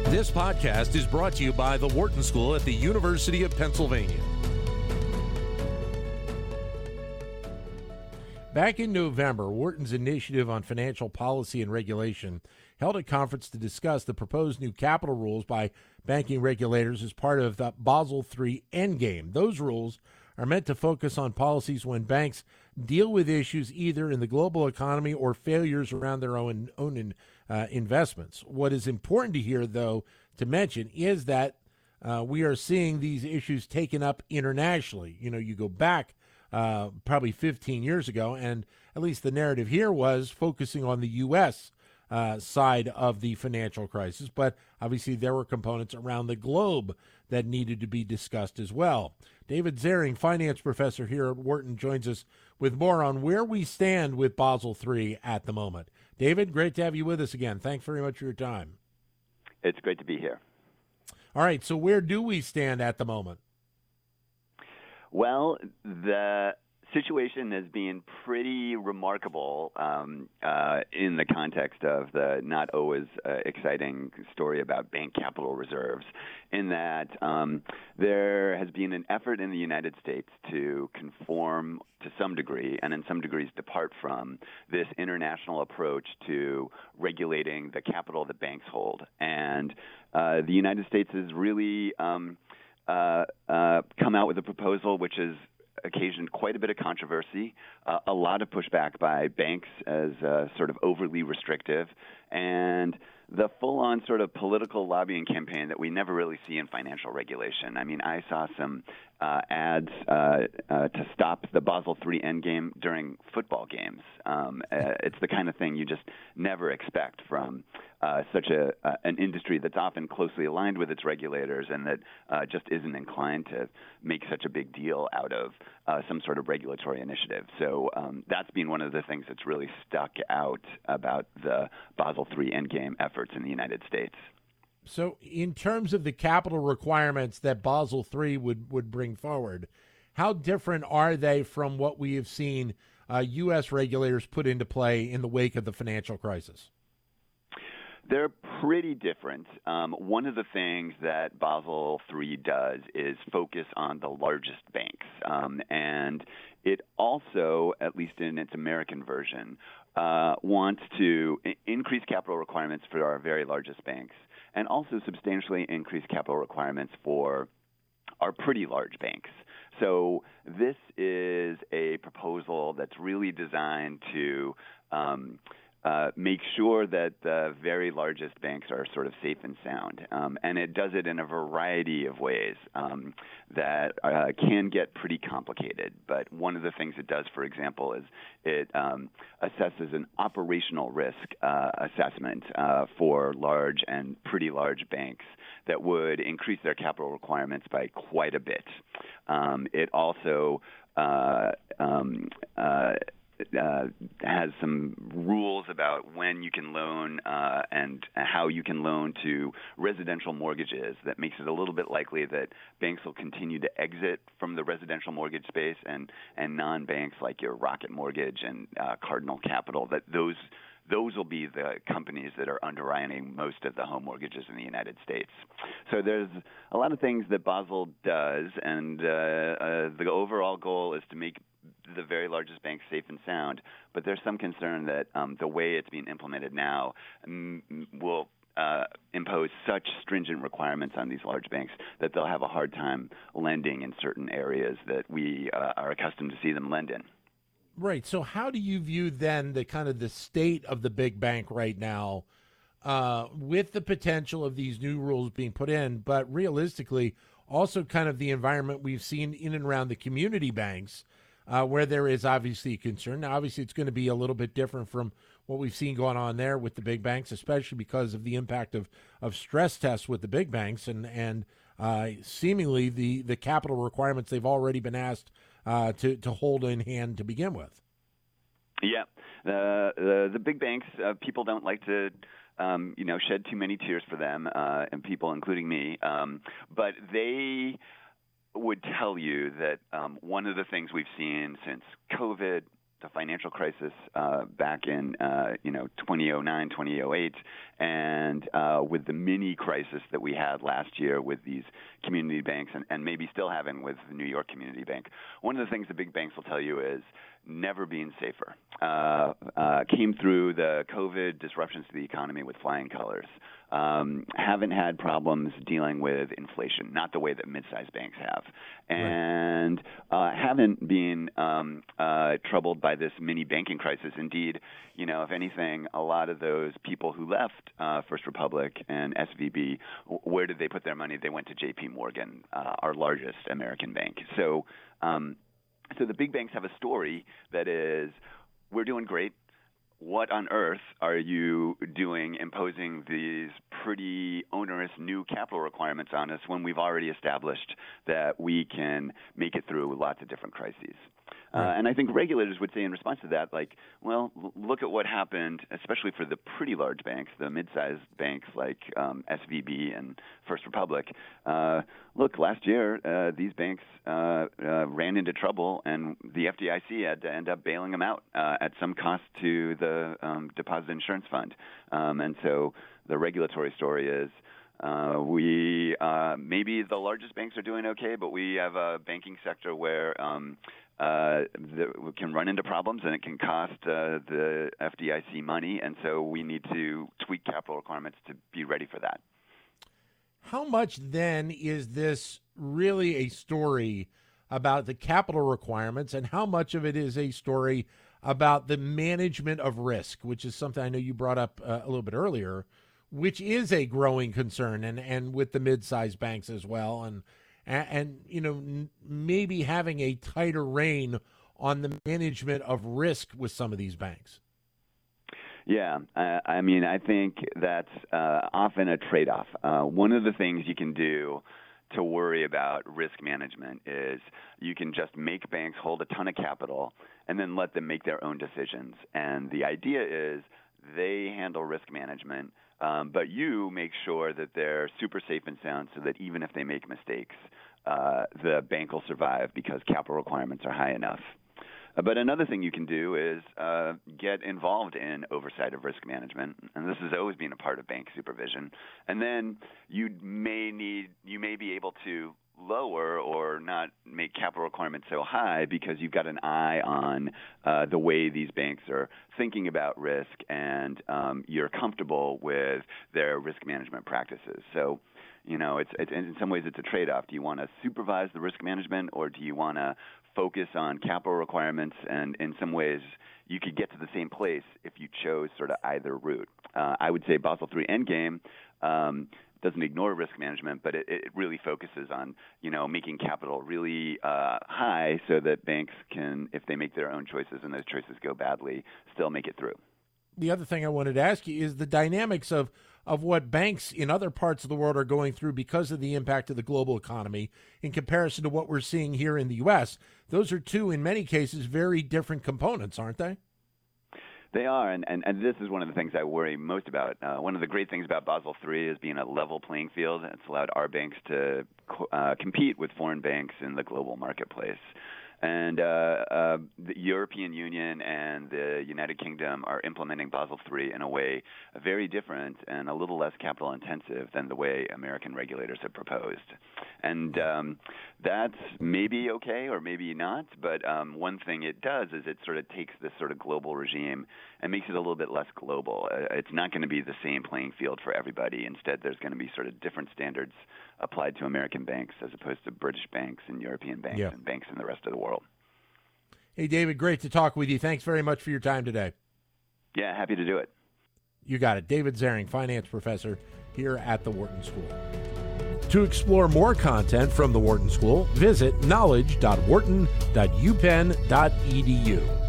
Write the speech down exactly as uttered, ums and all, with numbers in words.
This podcast is brought to you by the Wharton School at the University of Pennsylvania. Back in November, Wharton's Initiative on Financial Policy and Regulation held a conference to discuss the proposed new capital rules by banking regulators as part of the Basel three Endgame. Those rules are meant to focus on policies when banks deal with issues either in the global economy or failures around their own, own uh, investments. What is important to hear, though, to mention is that uh, we are seeing these issues taken up internationally. You know, you go back uh, probably fifteen years ago, and at least the narrative here was focusing on the U S Uh, side of the financial crisis, but obviously there were components around the globe that needed to be discussed as well. David Zering, finance professor here at Wharton, joins us with more on where we stand with Basel three at the moment. David, great to have you with us again. Thanks very much for your time. It's great to be here. All right, so where do we stand at the moment? Well, the situation has been pretty remarkable um, uh, in the context of the not always uh, exciting story about bank capital reserves, in that um, there has been an effort in the United States to conform to some degree, and in some degrees depart from, this international approach to regulating the capital that banks hold. And uh, the United States has really um, uh, uh, come out with a proposal which is occasioned quite a bit of controversy, uh, a lot of pushback by banks as uh, sort of overly restrictive, and the full-on sort of political lobbying campaign that we never really see in financial regulation. I mean, I saw some uh, ads uh, uh, to stop the Basel three Endgame during football games. Um, uh, it's the kind of thing you just never expect from uh, such a uh, an industry that's often closely aligned with its regulators and that uh, just isn't inclined to make such a big deal out of uh, some sort of regulatory initiative. So um, that's been one of the things that's really stuck out about the Basel three Endgame efforts in the United States. So in terms of the capital requirements that Basel three would, would bring forward, how different are they from what we have seen uh, U S regulators put into play in the wake of the financial crisis? They're pretty different. Um, one of the things that Basel three does is focus on the largest banks. Um, and it also, at least in its American version, uh, wants to I- increase capital requirements for our very largest banks and also substantially increase capital requirements for our pretty large banks. So this is a proposal that's really designed to um, Uh, make sure that the very largest banks are sort of safe and sound. Um, and it does it in a variety of ways um, that uh, can get pretty complicated. But one of the things it does, for example, is it um, assesses an operational risk uh, assessment uh, for large and pretty large banks that would increase their capital requirements by quite a bit. Um, it also uh, um, uh, Uh, has some rules about when you can loan uh, and how you can loan to residential mortgages that makes it a little bit likely that banks will continue to exit from the residential mortgage space, and, and non-banks like your Rocket Mortgage and uh, Cardinal Capital, that those those will be the companies that are underwriting most of the home mortgages in the United States. So there's a lot of things that Basel does, and uh, uh, the overall goal is to make the very largest banks safe and sound, but there's some concern that um, the way it's being implemented now um, will uh, impose such stringent requirements on these large banks that they'll have a hard time lending in certain areas that we uh, are accustomed to see them lend in. Right. So how do you view then the kind of the state of the big bank right now uh, with the potential of these new rules being put in, but realistically also kind of the environment we've seen in and around the community banks uh, where there is obviously a concern. Now, obviously, it's going to be a little bit different from what we've seen going on there with the big banks, especially because of the impact of, of stress tests with the big banks and, and uh, seemingly the, the capital requirements they've already been asked Uh, to, to hold in hand to begin with. Yeah, uh, the the big banks, uh, people don't like to, um, you know, shed too many tears for them, uh, and people, including me. Um, but they would tell you that um, one of the things we've seen since COVID the financial crisis uh, back in uh, you know twenty oh nine, twenty oh eight, and uh, with the mini crisis that we had last year with these community banks, and, and maybe still having with the New York Community Bank. One of the things the big banks will tell you is never been safer. Uh, uh, came through the COVID disruptions to the economy with flying colors. Um, haven't had problems dealing with inflation, not the way that mid-sized banks have, and uh, haven't been um, uh, troubled by this mini banking crisis. Indeed, you know, if anything, a lot of those people who left uh, First Republic and S V B, where did they put their money? They went to J P Morgan, uh, our largest American bank. So, um, so the big banks have a story that is, we're doing great. What on earth are you doing imposing these pretty onerous new capital requirements on us when we've already established that we can make it through lots of different crises? Uh, and I think regulators would say in response to that, like, well, l- look at what happened, especially for the pretty large banks, the mid-sized banks like um, S V B and First Republic. Uh, look, last year, uh, these banks uh, uh, ran into trouble, and the F D I C had to end up bailing them out uh, at some cost to the um, Deposit Insurance Fund. Um, and so the regulatory story is, Uh, we uh, maybe the largest banks are doing okay, but we have a banking sector where um, uh, the, we can run into problems, and it can cost uh, the F D I C money, and so we need to tweak capital requirements to be ready for that. How much then is this really a story about the capital requirements, and how much of it is a story about the management of risk, which is something I know you brought up uh, a little bit earlier, which is a growing concern, and, and with the mid-sized banks as well, and, and, and you know, n- maybe having a tighter rein on the management of risk with some of these banks? Yeah, uh, I mean, I think that's uh, often a trade-off. Uh, one of the things you can do to worry about risk management is you can just make banks hold a ton of capital and then let them make their own decisions. And the idea is they handle risk management, Um, but you make sure that they're super safe and sound so that even if they make mistakes, uh, the bank will survive because capital requirements are high enough. Uh, but another thing you can do is uh, get involved in oversight of risk management, and this has always been a part of bank supervision. And then you may need, you may be able to lower or not make capital requirements so high because you've got an eye on uh, the way these banks are thinking about risk, and um, you're comfortable with their risk management practices. So, you know, it's, it's in some ways it's a trade-off. Do you want to supervise the risk management, or do you want to focus on capital requirements? And in some ways, you could get to the same place if you chose sort of either route. Uh, I would say Basel three Endgame um, doesn't ignore risk management, but it, it really focuses on, you know, making capital really uh, high so that banks can, if they make their own choices and those choices go badly, still make it through. The other thing I wanted to ask you is the dynamics of, of what banks in other parts of the world are going through because of the impact of the global economy in comparison to what we're seeing here in the U S. Those are two, in many cases, very different components, aren't they? They are, and, and, and this is one of the things I worry most about. Uh, one of the great things about Basel three is being a level playing field. It's allowed our banks to uh, compete with foreign banks in the global marketplace. And uh, uh, the European Union and the United Kingdom are implementing Basel three in a way very different and a little less capital intensive than the way American regulators have proposed. And um, that's maybe okay or maybe not, but um, one thing it does is it sort of takes this sort of global regime and makes it a little bit less global. Uh, it's not going to be the same playing field for everybody. Instead, there's going to be sort of different standards applied to American banks as opposed to British banks and European banks yeah. and banks in the rest of the world. Hey, David, great to talk with you. Thanks very much for your time today. Yeah, happy to do it. You got it. David Zaring, finance professor here at the Wharton School. To explore more content from the Wharton School, visit knowledge dot wharton dot u penn dot e d u.